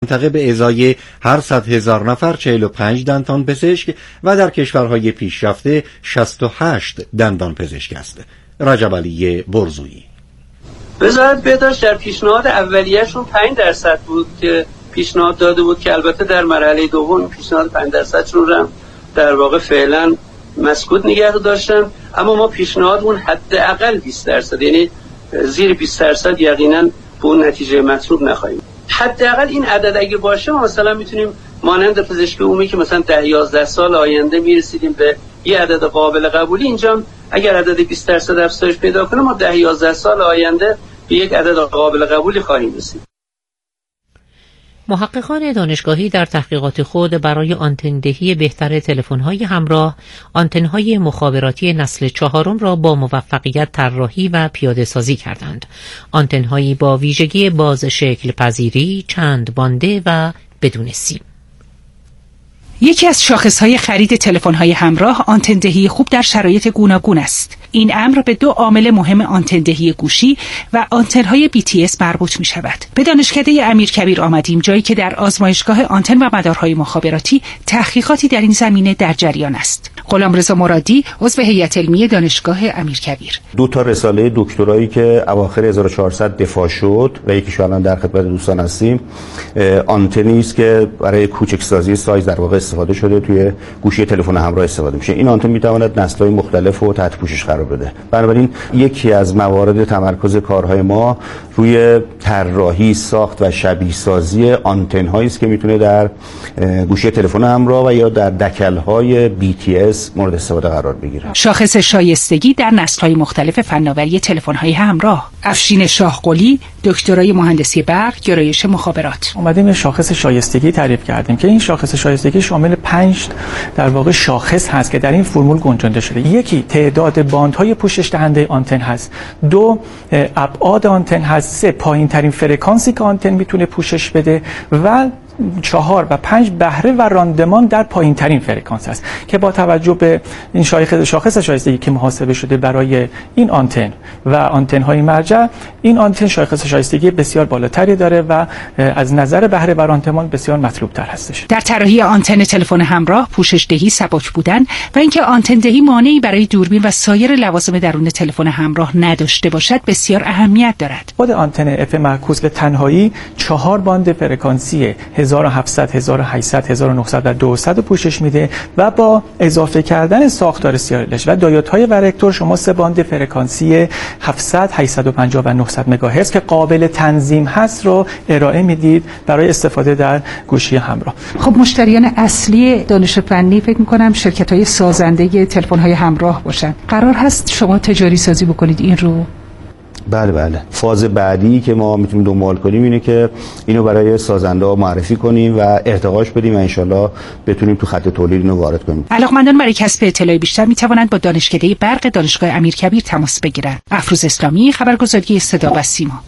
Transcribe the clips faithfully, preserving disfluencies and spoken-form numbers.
منطقه به ازای هر صد هزار نفر چهل و پنج دندان پزشک و در کشورهای پیشرفته شصت و هشت دندان پزشک است. رجب علی برزویی: وزارت بهداشت در پیشنهاد اولیه‌شون پنج درصد بود که پیشنهاد داده بود که البته در مرحله دوم پیشنهاد پنج درصدشون رو در واقع فعلا مسکوت نگه داشتن، اما ما پیشنهاد اون حداقل بیست درصد، یعنی زیر بیست درصد یقینا به اون نتیجه مطلوب نخواهیم. حداقل این عدد اگه باشه ما مثلا میتونیم مانند پزشکی عمومی که مثلا ده یازده سال آینده میرسیدیم به یه عدد قابل قبولی، اینجا اگر عدد بیست درصد افزایش پیدا کنه ما ده یازده سال آینده به یک عدد قابل قبولی خواهیم رسید. محققان دانشگاهی در تحقیقات خود برای آنتندهی بهتر تلفن‌های همراه، آنتن‌های مخابراتی نسل چهارم را با موفقیت طراحی و پیاده سازی کردند. آنتن‌هایی با ویژگی باز شکل پذیری، چند بانده و بدون سیم. یکی از شاخص‌های خرید تلفن‌های همراه آنتندهی خوب در شرایط گوناگون است. این امر به دو عامل مهم آنتندهی گوشی و آنتن‌های بی تی اس مربوط می‌شود. به دانشکده امیرکبیر آمدیم، جایی که در آزمایشگاه آنتن و مدارهای مخابراتی تحقیقاتی در این زمینه در جریان است. غلامرضا مرادی، عضو هیئت علمی دانشگاه امیرکبیر: دو تا رساله دکترایی که اواخر هزار و چهارصد دفاع شد و یکیش الان در خدمت دوستان هستیم، آنتنی است که برای کوچکسازی سایز در واقع استفاده شده، توی گوشی تلفن همراه استفاده میشه. این آنتن میتواند نسل‌های مختلف رو تحت پوشش قرار بده. بنابراین یکی از موارد تمرکز کارهای ما روی طراحی، ساخت و شبیه سازی آنتن‌هایی است که میتونه در گوشی تلفن همراه و یا در دکل‌های بی تی اس مورد استفاده قرار بگیره. شاخص شایستگی در نسل‌های مختلف فناوری تلفن‌های همراه. افشین شاهقلی، دکترای مهندسی برق، گرایش مخابرات: اومدیم یه شاخص شایستگی تعریف کردیم که این شاخص شایستگی شامل پنج در واقع شاخص هست که در این فرمول گنجانده شده. یکی تعداد باندهای پوشش دهنده آنتن هست، دو ابعاد آنتن هست، سه پایین ترین فرکانسی که آنتن میتونه پوشش بده و چهار و پنج بهره و راندمان در پایین ترین فرکانس است که با توجه به این شاخص شاخص شایستگی که محاسبه شده برای این آنتن و آنتن های مرجع، این آنتن شاخص شایستگی بسیار بالاتری داره و از نظر بهره و راندمان بسیار مطلوب تر هستش. در طراحی آنتن تلفن همراه، پوشش دهی، سبک بودن و اینکه آنتن دهی مانعی برای دوربین و سایر لوازم درون تلفن همراه نداشته باشد بسیار اهمیت دارد. خود آنتن اف معکوس به تنهایی چهار باند فرکانسی هزار و هفتصد، هزار و هشتصد، هزار و نهصد و دویست پوشش میده و با اضافه کردن ساختار سیارلش و دایودهای ورکتور شما سه باند فرکانسی هفتصد، هشتصد و پنجاه و نهصد مگاهرتز که قابل تنظیم هست رو ارائه میدید برای استفاده در گوشی همراه. خب مشتریان اصلی دانش فنی فکر میکنم شرکت‌های سازنده تلفن‌های همراه باشن. قرار هست شما تجاری سازی بکنید این رو؟ بله بله. فاز بعدی که ما میتونیم دنبال کنیم اینه که اینو برای سازنده معرفی کنیم و ارتقاش بدیم و انشالله بتونیم تو خط تولید اینو وارد کنیم. علاقمندان برای کسب اطلاع بیشتر میتوانند با دانشکده برق دانشگاه امیرکبیر تماس بگیرند. افروز اسلامی، خبرگزاری صدا و سیما.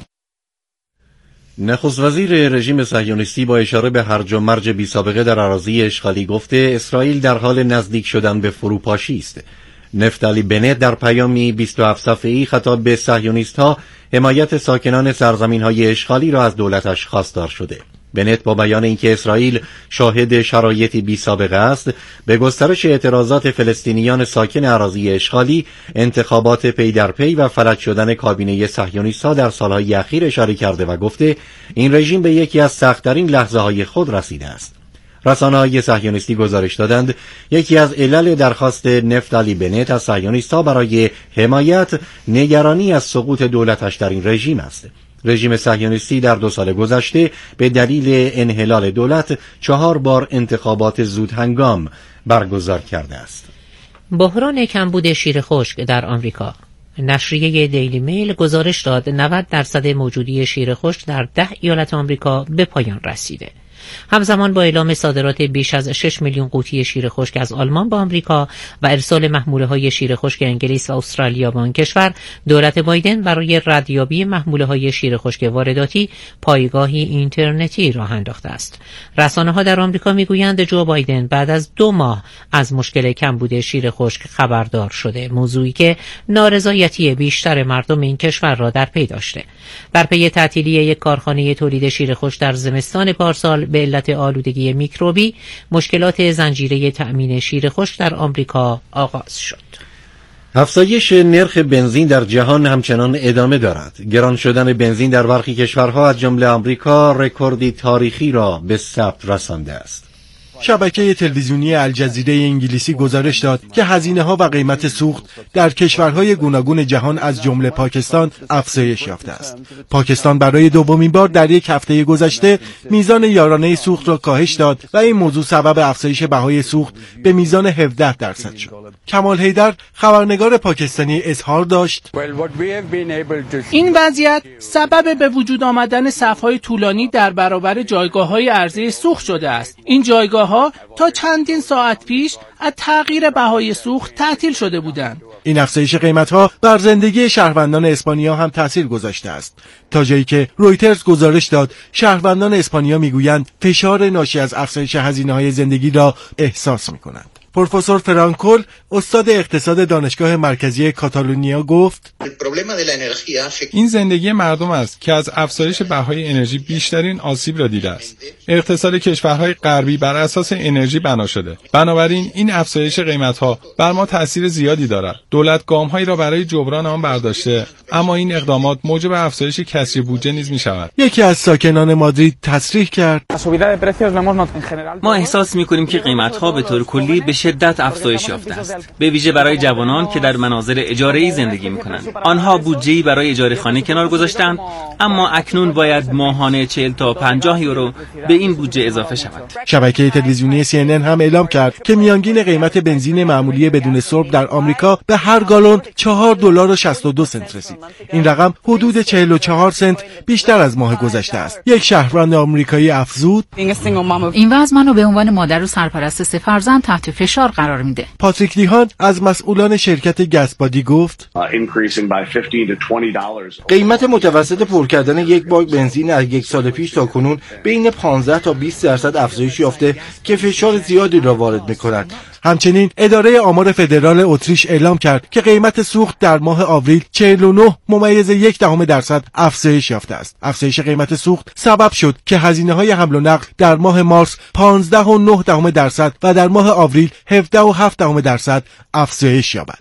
نخست وزیر رژیم صهیونیستی با اشاره به هرج و مرج بی سابقه در اراضی اشغالی گفته اسرائیل در حال نزدیک شدن به فروپاشی است. نفتالی بنت در پیامی بیست و هفت صفحه‌ای خطاب به صهیونیست‌ها حمایت ساکنان سرزمین‌های اشغالی را از دولتش خواستار شده. بنت با بیان اینکه اسرائیل شاهد شرایطی بی سابقه است، به گسترش اعتراضات فلسطینیان ساکن اراضی اشغالی، انتخابات پی در پی و فلج شدن کابینه صهیونیست‌ها در سالهای اخیر اشاره کرده و گفته این رژیم به یکی از سخت‌ترین لحظه‌های خود رسیده است. رسانه‌های صهیونیستی گزارش دادند یکی از علل درخواست نفتالی بنت از صهیونیست‌ها برای حمایت نگرانی از سقوط دولتش در این رژیم است. رژیم صهیونیستی در دو سال گذشته به دلیل انحلال دولت چهار بار انتخابات زود هنگام برگزار کرده است. بحران کمبود شیر خشک در آمریکا. نشریه دیلی میل گزارش داد نود درصد موجودی شیر خشک در ده ایالت آمریکا به پایان رسیده. همزمان با اعلام صادرات بیش از شش میلیون قوطی شیر خشک از آلمان به آمریکا و ارسال محموله‌های شیر خشک انگلیس و استرالیا به آن کشور، دولت بایدن برای ردیابی محموله‌های شیر خشک وارداتی پایگاهی اینترنتی راه انداخته است. رسانه‌ها در آمریکا می‌گویند جو بایدن بعد از دو ماه از مشکل کمبود شیر خشک خبردار شده، موضوعی که نارضایتی بیشتر مردم این کشور را در پی داشته. در پی تعطیلی یک کارخانه تولید شیر خشک در زمستان پارسال، به علت آلودگی میکروبی مشکلات زنجیره تأمین شیر خشک در آمریکا آغاز شد. افزایش نرخ بنزین در جهان همچنان ادامه دارد. گران شدن بنزین در برخی کشورها از جمله آمریکا رکوردی تاریخی را به ثبت رسانده است. شبکه تلویزیونی الجزیره انگلیسی گزارش داد که هزینه‌ها و قیمت سوخت در کشورهای گوناگون جهان از جمله پاکستان افزایش یافته است. پاکستان برای دومین بار در یک هفته گذشته میزان یارانه سوخت را کاهش داد و این موضوع سبب افزایش بهای سوخت به میزان هفده درصد شد. کمال حیدر خبرنگار پاکستانی اظهار داشت: این وضعیت سبب به وجود آمدن صف‌های طولانی در برابر جایگاه‌های عرضه سوخت شده است. این جایگاه ها تا چندین ساعت پیش از تغییر بهای سوخت تعطیل شده بودند. این افزایش قیمت‌ها بر زندگی شهروندان اسپانیا هم تأثیر گذاشته است، تا جایی که رویترز گزارش داد شهروندان اسپانیا میگویند فشار ناشی از افزایش هزینه‌های زندگی را احساس می‌کنند. پروفسور فرانکول، استاد اقتصاد دانشگاه مرکزی کاتالونیا گفت: این زندگی مردم است که از افزایش بهای انرژی بیشترین آسیب را دیده است. اقتصاد کشورهای غربی بر اساس انرژی بنا شده. بنابراین این افزایش قیمت‌ها بر ما تأثیر زیادی دارد. دولت گام‌هایی را برای جبران آن برداشته، اما این اقدامات موجب افزایش کسری بودجه نیز می‌شود. یکی از ساکنان مادرید تصریح کرد: ما احساس می‌کنیم که قیمت‌ها به طور کلی به شدت افزایش یافته است، به ویژه برای جوانان که در مناظر اجاره‌ای زندگی می‌کنند. آنها بودجه‌ای برای اجاره خانه کنار گذاشتند، اما اکنون باید ماهانه چهل تا پنجاه یورو به این بودجه اضافه شود. شبکه تلویزیونی سی ان ان هم اعلام کرد که میانگین قیمت بنزین معمولی بدون سرب در آمریکا به هر گالن چهار دلار و شصت و دو سنت رسید. این رقم حدود چهل و چهار سنت بیشتر از ماه گذشته است. یک شهروند آمریکایی افزود: این وضع منو به عنوان مادر و سرپرست سه فرزند تحت فشار قرار میده. پاتریک دیهان از مسئولان شرکت گسبادی گفت: قیمت متوسط پر کردن یک باگ بنزین از یک سال پیش تا کنون بین پانزده تا بیست درصد افزایش یافته که فشار زیادی را وارد می‌کند. همچنین اداره آمار فدرال اتریش اعلام کرد که قیمت سوخت در ماه آوریل چهل و نه ممیز یک دهم درصد افزایش یافته است. افزایش قیمت سوخت سبب شد که هزینه‌های حمل و نقل در ماه مارس پانزده و نه دهم درصد و در ماه آوریل هفده و هفت دهم درصد افزایش یابد.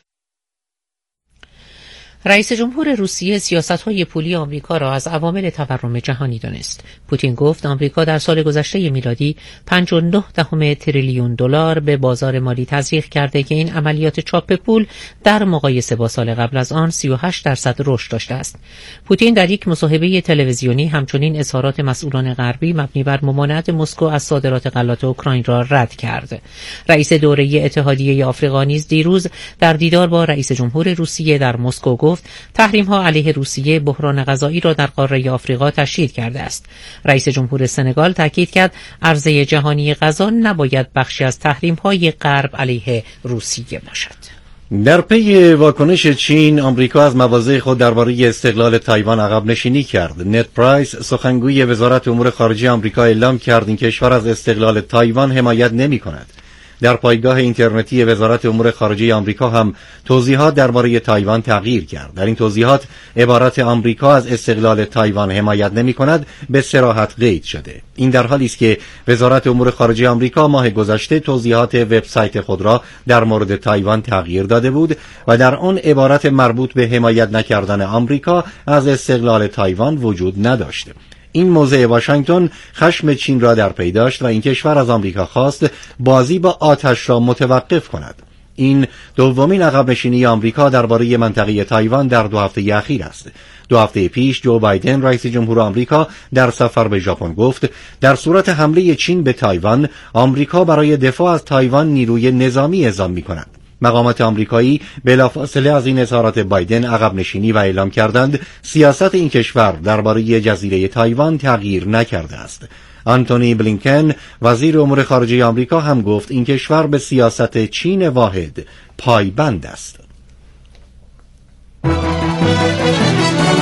رئیس جمهور روسیه سیاست‌های پولی آمریکا را از عوامل تورم جهانی دانست. پوتین گفت آمریکا در سال گذشته میلادی پنج و نه دهم تریلیون دلار به بازار مالی تزریق کرده که این عملیات چاپ پول در مقایسه با سال قبل از آن سی و هشت درصد رشد داشته است. پوتین در یک مصاحبه تلویزیونی همچنین اظهارات مسئولان غربی مبنی بر ممانعت مسکو از صادرات غلات اوکراین را رد کرد. رئیس دوره اتحادیه آفریقا نیز دیروز در دیدار با رئیس جمهور روسیه در مسکو گفت تحریم‌ها علیه روسیه بحران غذایی را در قاره آفریقا تشدید کرده است. رئیس جمهور سنگال تاکید کرد عرضه جهانی غذا نباید بخشی از تحریم‌های غرب علیه روسیه باشد. در پی واکنش چین، آمریکا از مواضع خود درباره استقلال تایوان عقب نشینی کرد. نت پرایس، سخنگوی وزارت امور خارجه آمریکا، اعلام کرد این کشور از استقلال تایوان حمایت نمی‌کند. در پایگاه اینترنتی وزارت امور خارجه آمریکا هم توضیحات درباره تایوان تغییر کرد. در این توضیحات عبارت آمریکا از استقلال تایوان حمایت نمی‌کند به صراحت قید شده. این در حالی است که وزارت امور خارجه آمریکا ماه گذشته توضیحات وبسایت خود را در مورد تایوان تغییر داده بود و در آن عبارت مربوط به حمایت نکردن آمریکا از استقلال تایوان وجود نداشته. این موضع واشنگتن خشم چین را در پی داشت و این کشور از آمریکا خواست بازی با آتش را متوقف کند. این دومین عقب نشینی آمریکا درباره منطقه تایوان در دو هفته اخیر است. دو هفته پیش جو بایدن رئیس جمهور آمریکا در سفر به ژاپن گفت در صورت حمله چین به تایوان، آمریکا برای دفاع از تایوان نیروی نظامی اعزام می‌کند. مقامات آمریکایی بلافاصله از این اظهارات بایدن عقب نشینی و اعلام کردند سیاست این کشور درباره جزیره تایوان تغییر نکرده است. آنتونی بلینکن وزیر امور خارجه آمریکا هم گفت این کشور به سیاست چین واحد پایبند است.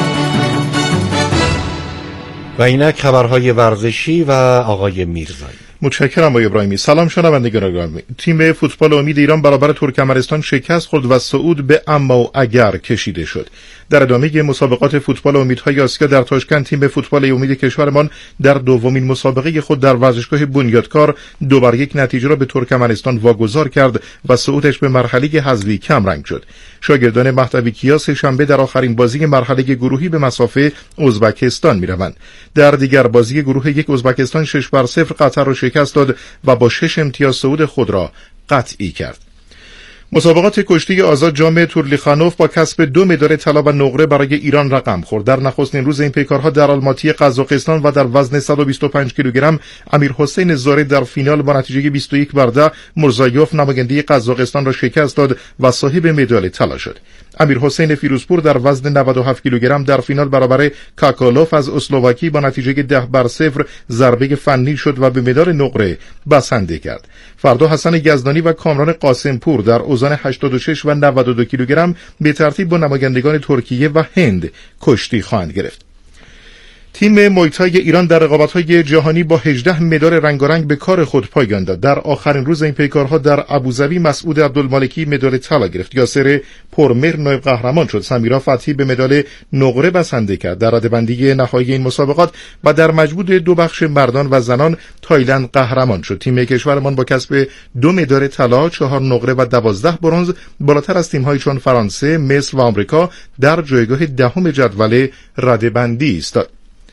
و اینک خبرهای ورزشی و آقای میرزایی. متشکرم آقای ابراهیمی. سلام شنوندگان گرامی. تیم فوتبال امید ایران برابر ترکمنستان شکست خورد و صعود به اما و اگر کشیده شد. در ادامه مسابقات فوتبال امیدهای آسیا در تاشکند، تیم فوتبال امید کشورمان در دومین مسابقه خود در ورزشگاه بنیادکار دو بر یک نتیجه را به ترکمنستان واگذار کرد و صعودش به مرحله حذفی کمرنگ شد. شاگردان مهدوی کیا سه شنبه در آخرین بازی مرحله گروهی به مسافه ازبکستان می‌روند. در دیگر بازی گروه یک ازبکستان شش بر صفر قطر را شکست داد و با شش امتیاز صعود خود را قطعی کرد. مسابقات کشتی آزاد جام تورلیخانوف با کسب دو مدال طلا و نقره برای ایران رقم خورد. در نخستین روز این پیکارها در آلماتی قزاقستان و در وزن صد و بیست و پنج کیلوگرم امیرحسین زاره در فینال با نتیجه بیست و یک بر ده مرزایوف نماینده قزاقستان را شکست داد و صاحب مدال طلا شد. امیرحسین فیروزپور در وزن نود و هفت کیلوگرم در فینال برابر کاکالوف از اسلواکی با نتیجه ده بر صفر ضربه فنی شد و به مدال نقره بسنده کرد. فردا حسن یزدانی و کامران قاسمپور در اوزان هشتاد و شش و نود و دو کیلوگرم به ترتیب با نمایندگان ترکیه و هند کشتی خواهند گرفت. تیم مویتای ایران در رقابت‌های جهانی با هجده مدال رنگارنگ به کار خود پایان داد. در آخرین روز این پیکارها در ابوظبی مسعود عبدالمالکی مدال طلا گرفت. یاسر پرمهر نایب قهرمان شد. سمیرا فتحی به مدال نقره بسنده کرد. در رده‌بندی نهایی این مسابقات و در مجموع دو بخش مردان و زنان تایلند قهرمان شد. تیم کشورمان با کسب دو مدال طلا، چهار نقره و دوازده برنز بالاتر از تیم‌هایی چون فرانسه، مصر و آمریکا در جایگاه دهم جدول رده‌بندی ایستاد.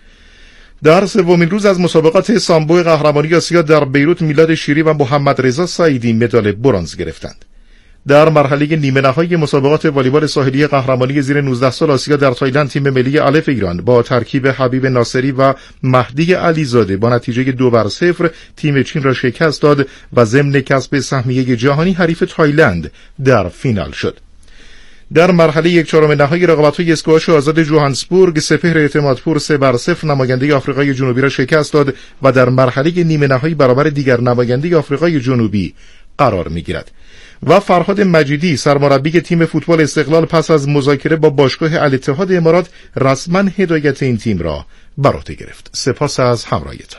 در سومین روز از مسابقات سامبو قهرمانی آسیا در بیروت میلاد شیری و محمد رضا سعیدی مدال برنز گرفتند. در مرحله نیمه نهایی مسابقات والیبال ساحلی قهرمانی زیر نوزده سال آسیا در تایلند، تیم ملی الف ایران با ترکیب حبیب ناصری و مهدی علیزاده با نتیجه دو بر صفر تیم چین را شکست داد و ضمن کسب سهمیه جهانی حریف تایلند در فینال شد. در مرحله یک چهارم نهایی رقابت‌های اسکواش آزاد جوهانسبورگ، سپهر اعتمادپور سه بر صفر نماینده آفریقای جنوبی را شکست داد و در مرحله نیمه نهایی برابر دیگر نماینده آفریقای جنوبی قرار می‌گیرد. و فرهاد مجیدی سرمربی تیم فوتبال استقلال پس از مذاکره با باشگاه الاتحاد امارات رسما هدایت این تیم را بر عهده گرفت. سپاس از همراهیتان.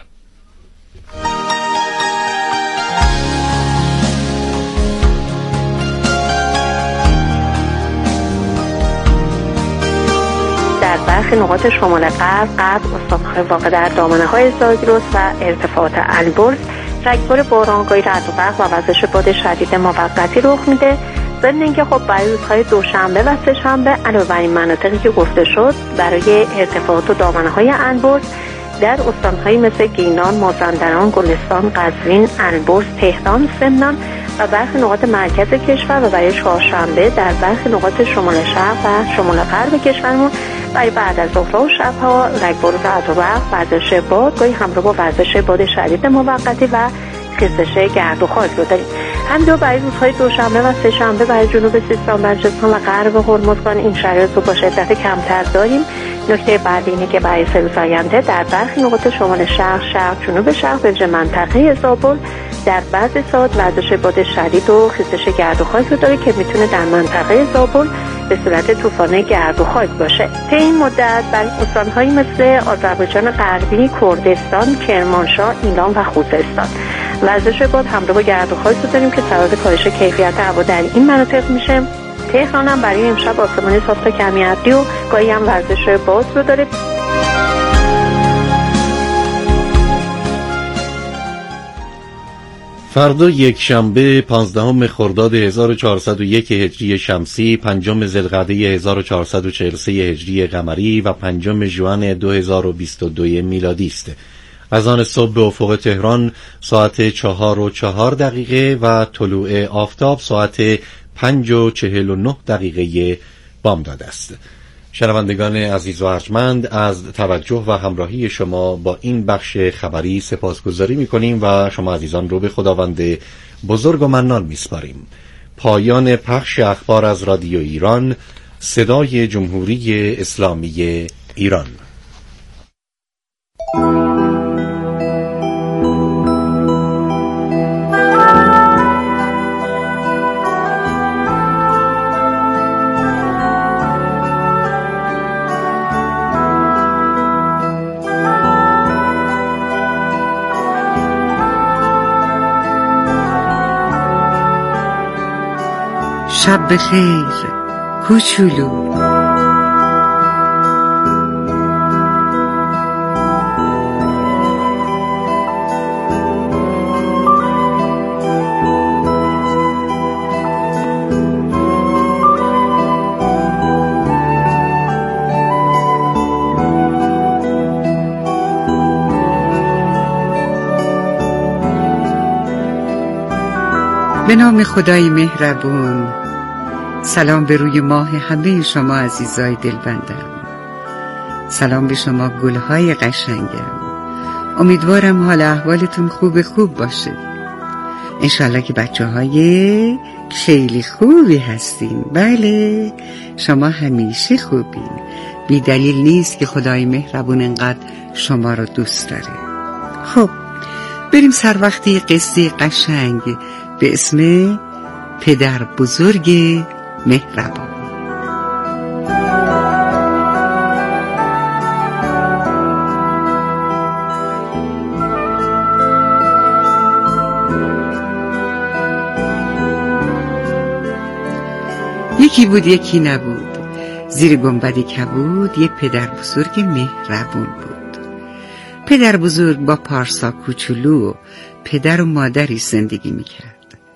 در برخی نقاط شمال غرب غرب استان‌های واقع در دامنه‌های زاگرس و ارتفاعات البرز رگبار بارانگاهی، رعد و برق و وزش باد شدید موقتی رخ میده. ضمن اینکه خب برای روزهای دوشنبه و سه‌شنبه علاوه بر این مناطقی که گفته شد برای ارتفاعات و دامنه‌های البرز در استان‌هایی مثل گیلان، مازندران، گلستان، قزوین، البرز، تهران، سمنان و برخی نقاط مرکز کشور و برای چهارشنبه در برخی نقاط شمال شرق و شمال غرب کشورمون برای بعد از ظهرها و شبها رگبار و رعد و برق، وزش باد گاهی همراه با وزش باد شدید موقتی و خیزش گرد و خاک رو داریم. همینطور برای روزهای دوشنبه و سه‌شنبه برای جنوب سیستان، بلوچستان و غرب هرمزگان این شرایط رو با شدت کمتر داریم. نکته بعدی اینه که برای سه روز آینده در برخی نقاط شمال شرق، شرق، جنوب شرق به منطقه زابل در بعضی ساعات وزش باد شدید و خیزش گرد و خاک رو داره که میتونه در منطقه زابل به صورت طوفان گرد و خاک باشه. طی این مدت برای استان‌هایی مثل آذربایجان غربی، کردستان، کرمانشاه، ایلام و خوزستان وزش باد همراه با گرد و خاک رو داریم که سبب کاهش کیفیت هوا در این مناطق میشه. تهران هم برای امشب آسمانی صاف تا کمی ابری و گاهی هم وزش باد رو داره. فردا یک شنبه پانزدهم خرداد هزار و چهارصد و یک هجری شمسی، پنجم ذوالقعده هزار و چهارصد و چهل و سه هجری قمری و پنجم ژوئن دو هزار و بیست و دو میلادی است. از آن صبح به افق تهران ساعت چهار و چهار دقیقه و طلوع آفتاب ساعت پنج و چهل و نه دقیقه بامداد است. شنوندگان عزیز و ارجمند، از توجه و همراهی شما با این بخش خبری سپاسگزاری می‌کنیم و شما عزیزان رو به خداوند بزرگ و منان می‌سپاریم. پایان پخش اخبار از رادیو ایران، صدای جمهوری اسلامی ایران. شب بخیر کوچولو. به نام خدای مهربون، سلام به روی ماه همه شما عزیزای دلبندم. سلام به شما گلهای قشنگم. امیدوارم حال احوالتون خوب خوب باشه. انشالله که بچه های خیلی خوبی هستین. بله، شما همیشه خوبین. بی دلیل نیست که خدای مهربون انقدر شما رو دوست داره. خب بریم سر وقتی قصه قشنگ به اسم پدر بزرگ مهربان. یکی بود یکی نبود، زیر گنبد کبود یه پدر بزرگ مهربون بود. پدر بزرگ با پارسا کوچولو و پدر و مادری زندگی میکرد.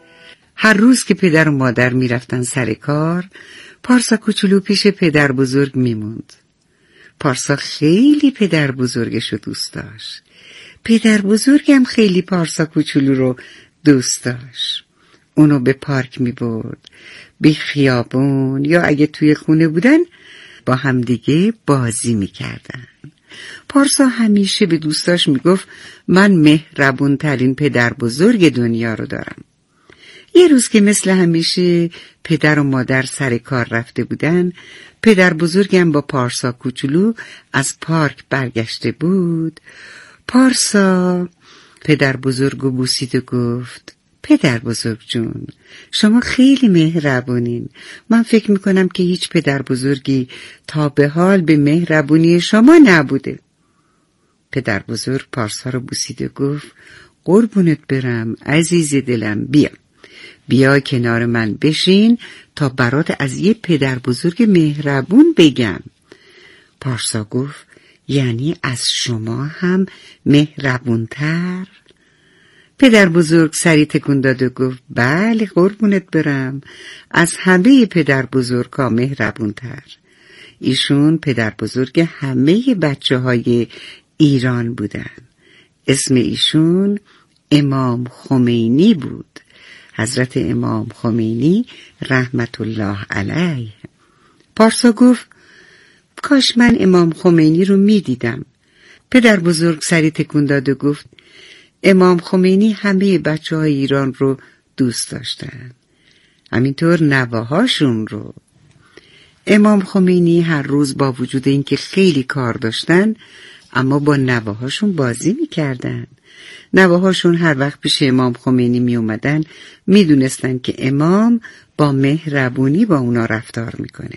هر روز که پدر و مادر میرفتن سر کار، پارسا کوچولو پیش پدر بزرگ میموند. پارسا خیلی پدر بزرگشو دوست داشت. پدر بزرگم خیلی پارسا کوچولو رو دوست داشت. اونو به پارک میبرد، به خیابون، یا اگه توی خونه بودن با همدیگه بازی میکردن. پارسا همیشه به دوستاش میگفت من مهربون ترین پدر بزرگ دنیا رو دارم. یه روز که مثل همیشه پدر و مادر سر کار رفته بودن، پدر بزرگم با پارسا کوچولو از پارک برگشته بود. پارسا پدر بزرگو بوسید و گفت پدر بزرگ جون، شما خیلی مهربونین. من فکر میکنم که هیچ پدر بزرگی تا به حال به مهربونی شما نبوده. پدر بزرگ پارسا رو بوسید و گفت قربونت برم عزیز دلم، بیا بیا کنار من بشین تا برات از یه پدر بزرگ مهربون بگم. پارسا گفت یعنی از شما هم مهربونتر؟ پدر بزرگ سری تکون داد و گفت بله قربونت برم، از همه پدر بزرگ ها مهربونتر. ایشون پدر بزرگ همه بچه های ایران بودن. اسم ایشون امام خمینی بود. حضرت امام خمینی رحمت الله علیه. پارسا گفت کاش من امام خمینی رو می دیدم. پدر بزرگ سری تکون داد و گفت امام خمینی همه بچه های ایران رو دوست داشتن، همینطور نواهاشون رو. امام خمینی هر روز با وجود اینکه خیلی کار داشتن، اما با نواهاشون بازی می کردن. نواهاشون هر وقت پیش امام خمینی می اومدن می دونستن که امام با مهربونی با اونا رفتار میکنه.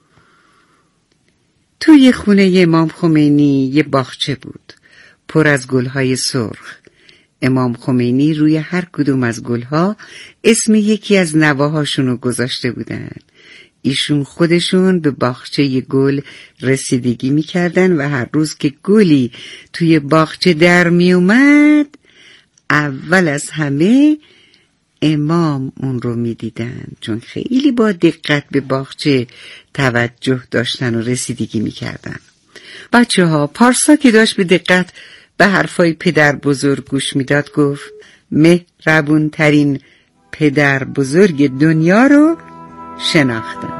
توی خونه امام خمینی یه باغچه بود پر از گلهای سرخ. امام خمینی روی هر کدوم از گلها اسم یکی از نواهاشون رو گذاشته بودن. ایشون خودشون به باغچه گل رسیدگی میکردن و هر روز که گلی توی باغچه در میومد، اول از همه امام اون رو میدیدن، چون خیلی با دقت به باغچه توجه داشتن و رسیدگی میکردن. بچه ها، پارسا که داشت به دقت به حرفای پدر بزرگ گوش میداد گفت مهربون ترین پدر بزرگ دنیا رو شناختم.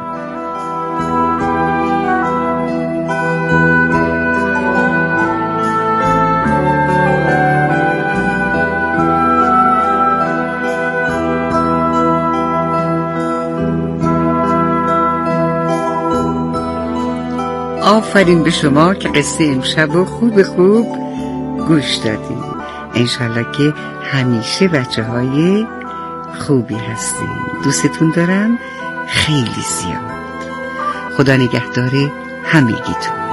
آفرین به شما که قصه امشب و خوب خوب گوش دادین. انشالله که همیشه بچه های خوبی هستین. دوستتون دارم خیلی زیاد. خدا نگهدار همگیتون.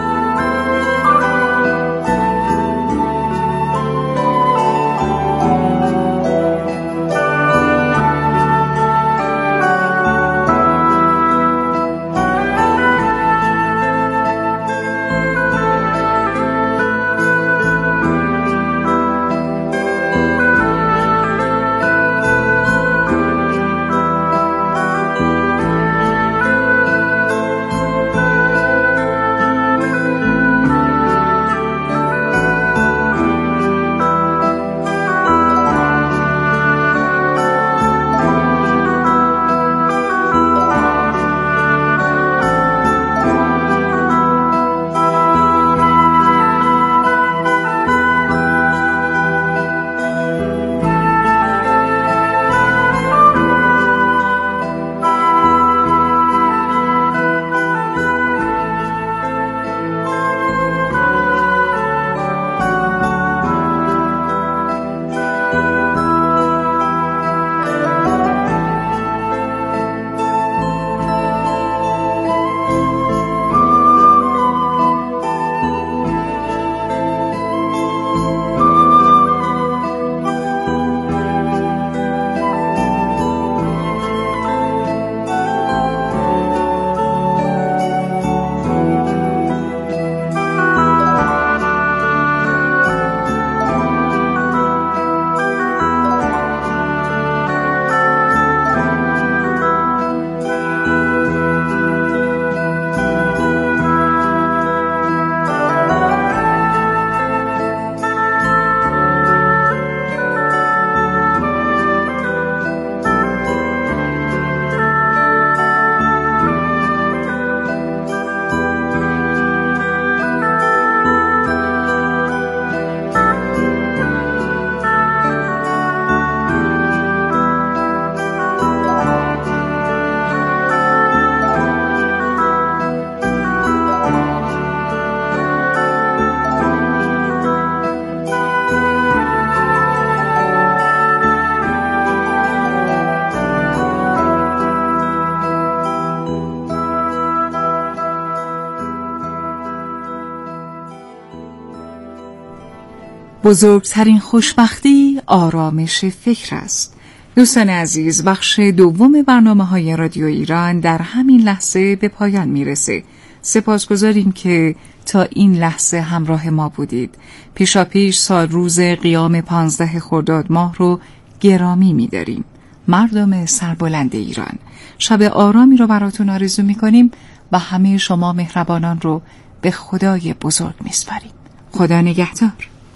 بزرگترین خوشبختی آرامش فکر است. دوستان عزیز، بخش دوم برنامه‌های رادیو ایران در همین لحظه به پایان میرسه. سپاسگزاریم که تا این لحظه همراه ما بودید. پیشاپیش سال روز قیام پانزده خرداد ماه رو گرامی می‌داریم. مردم سربلند ایران، شب آرامی رو براتون آرزو می‌کنیم و همه شما مهربانان رو به خدای بزرگ می‌سپاریم. خدا نگهدار.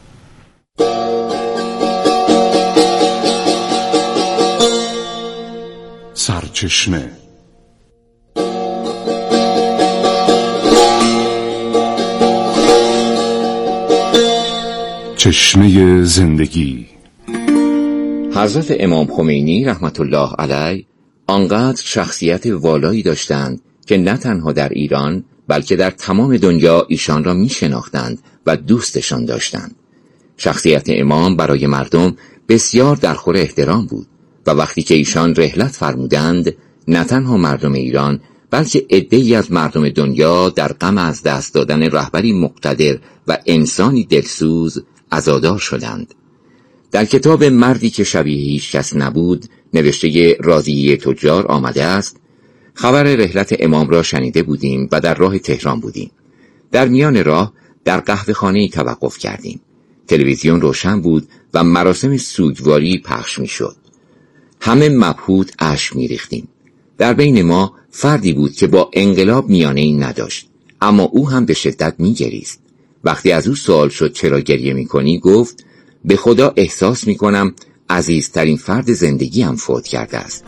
سرچشمه. چشمه زندگی. حضرت امام خمینی رحمت الله علیه آنقدر شخصیت والایی داشتند که نه تنها در ایران بلکه در تمام دنیا ایشان را می شناختند و دوستشان داشتند. شخصیت امام برای مردم بسیار درخور احترام بود و وقتی که ایشان رحلت فرمودند، نه تنها مردم ایران بلکه عده‌ای از مردم دنیا در غم از دست دادن رهبری مقتدر و انسانی دلسوز عزادار شدند. در کتاب مردی که شبیه هیچ کس نبود نوشته راضیه تجار آمده است: خبر رحلت امام را شنیده بودیم و در راه تهران بودیم. در میان راه در قهوه‌خانه‌ای توقف کردیم. تلویزیون روشن بود و مراسم سوگواری پخش می‌شد. همه مبهوت اشک می‌ریختیم. در بین ما فردی بود که با انقلاب میانه‌ای نداشت، اما او هم به شدت می‌گریست. وقتی از او سوال شد چرا گریه می‌کنی، گفت به خدا احساس می‌کنم عزیزترین فرد زندگیم فوت کرده است.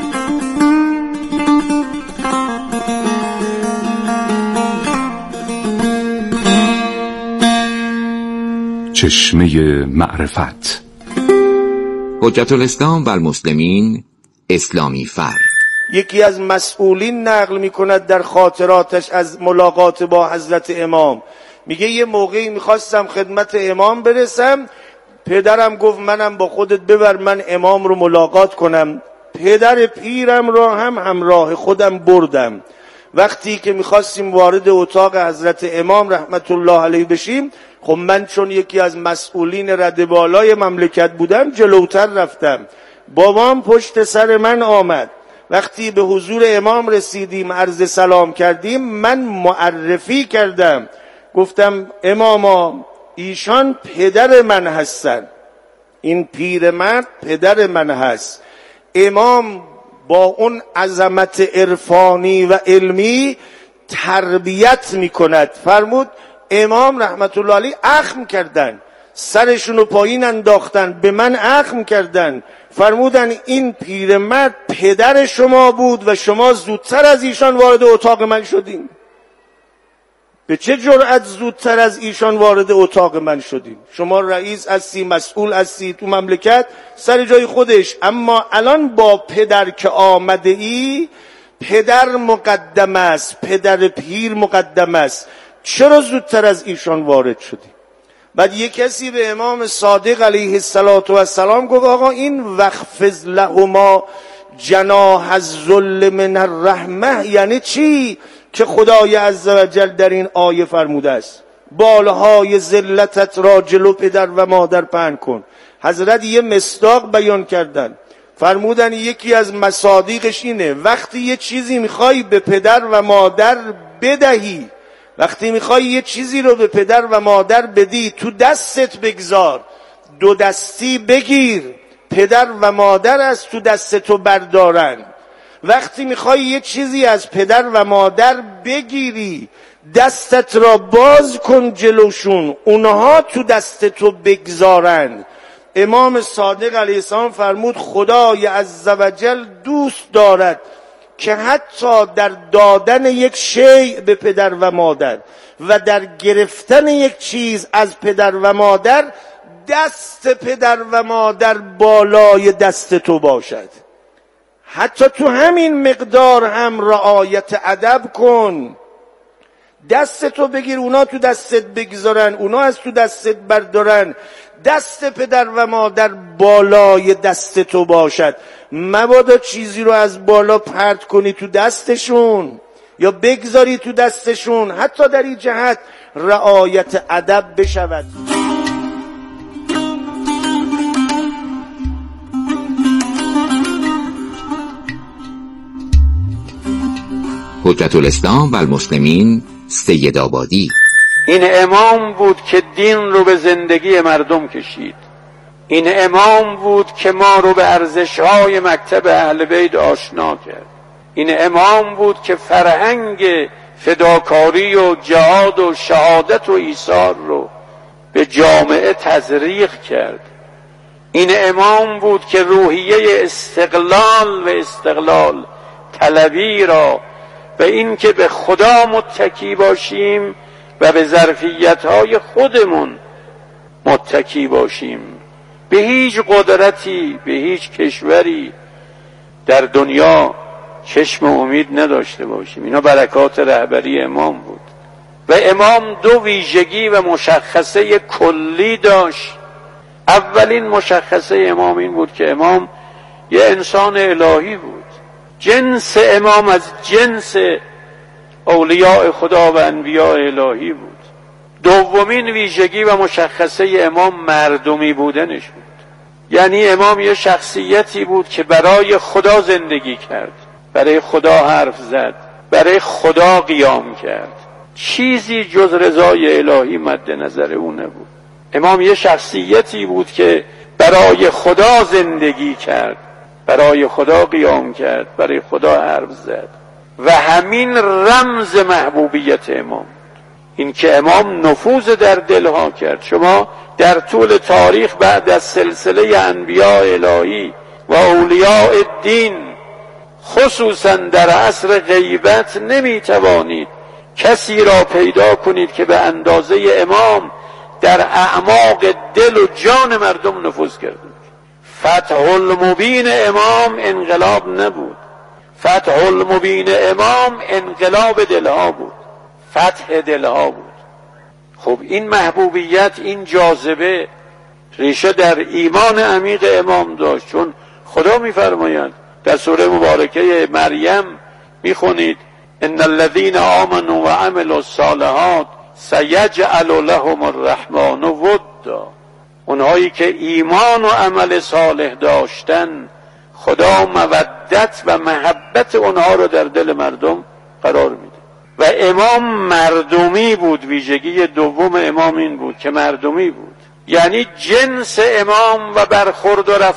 چشمه معرفت. حجت الاسلام و المسلمین، اسلامی فر. یکی از مسئولین نقل می‌کند در خاطراتش از ملاقات با حضرت امام، میگه یه موقعی میخواستم خدمت امام برسم، پدرم گفت منم با خودت ببر من امام رو ملاقات کنم. پدر پیرم را هم همراه خودم بردم. وقتی که میخواستیم وارد اتاق حضرت امام رحمت الله علیه بشیم، خب من چون یکی از مسئولین رده بالای مملکت بودم جلوتر رفتم. بابام پشت سر من آمد. وقتی به حضور امام رسیدیم عرض سلام کردیم، من معرفی کردم، گفتم اماما ایشان پدر من هستن، این پیرمرد پدر من هست. امام با اون عظمت عرفانی و علمی تربیت میکند. فرمود امام رحمت الله علیه اخم کردن، سرشونو پایین انداختن، به من اخم کردن، فرمودن این پیرمرد پدر شما بود و شما زودتر از ایشان وارد اتاق من شدین. به چه جرأت زودتر از ایشان وارد اتاق من شدین؟ شما رئیس هستی، مسئول هستی تو مملکت، سر جای خودش، اما الان با پدر که آمده ای، پدر مقدم است، پدر پیر مقدم است، چرا زودتر از ایشان وارد شدی؟ بعد یک کسی به امام صادق علیه السلام گفت آقا این وخفض لهما جناح الذل من الرحمه یعنی چی؟ که خدای عزوجل در این آیه فرموده است بالهای ذلتت را جلو پدر و مادر پهن کن. حضرت یه مصداق بیان کردن، فرمودن یکی از مصادیقش اینه وقتی یه چیزی میخوای به پدر و مادر بدهی، وقتی میخوای یه چیزی رو به پدر و مادر بدی تو دستت بگذار، دو دستی بگیر، پدر و مادر از تو دست تو بردارن. وقتی میخوای یه چیزی از پدر و مادر بگیری، دستت را باز کن جلوشون، اونها تو دست تو بگذارن. امام صادق علیه السلام فرمود خدای عزوجل دوست دارد که حتی در دادن یک شیء به پدر و مادر و در گرفتن یک چیز از پدر و مادر، دست پدر و مادر بالای دست تو باشد. حتی تو همین مقدار هم رعایت ادب کن. دست تو بگیر، اونا تو دستت بگذارن، اونا از تو دستت بردارن، دست پدر و مادر بالای دست تو باشد. مبادا چیزی رو از بالا پرت کنی تو دستشون یا بگذاری تو دستشون، حتی در این جهت رعایت ادب بشود. حجت الاسلام و المسلمین سید آبادی. این امام بود که دین رو به زندگی مردم کشید. این امام بود که ما رو به ارزش‌های مکتب اهل بیت آشنا کرد. این امام بود که فرهنگ فداکاری و جهاد و شهادت و ایثار رو به جامعه تزریق کرد. این امام بود که روحیه استقلال و استقلال طلبی را و این که به خدا متکی باشیم و به ظرفیت‌های خودمون متکی باشیم، به هیچ قدرتی، به هیچ کشوری در دنیا چشم امید نداشته باشیم. اینا برکات رهبری امام بود. و امام دو ویژگی و مشخصه کلی داشت. اولین مشخصه امام این بود که امام یه انسان الهی بود. جنس امام از جنس اولیاء خدا و انبیاء الهی بود. دومین ویژگی و مشخصه امام مردمی بودنش بود. یعنی امام یه شخصیتی بود که برای خدا زندگی کرد، برای خدا حرف زد، برای خدا قیام کرد. چیزی جز رضای الهی مد نظر او نبود. امام یه شخصیتی بود که برای خدا زندگی کرد، برای خدا قیام کرد، برای خدا حرف زد و همین رمز محبوبیت امام، این که امام نفوذ در دلها کرد. شما در طول تاریخ بعد از سلسله انبیاء الهی و اولیاء الدین، خصوصا در عصر غیبت، نمیتوانید کسی را پیدا کنید که به اندازه امام در اعماق دل و جان مردم نفوذ کرده. فتح المبین امام انقلاب نبود، فتح المبین امام انقلاب دلها بود، فتح دلها بود. خب این محبوبیت، این جاذبه ریشه در ایمان عمیق امام داشت، چون خدا میفرماید در سوره مبارکه مریم میخونید ان الذين آمنوا وعملوا الصالحات سیجعل لهم الرحمن ودا. اونهایی که ایمان و عمل صالح داشتن، خدا مودت و محبت اونها رو در دل مردم قرار میده. و امام مردمی بود. ویژگی دوم امام این بود که مردمی بود. یعنی جنس امام و برخورد و رفتار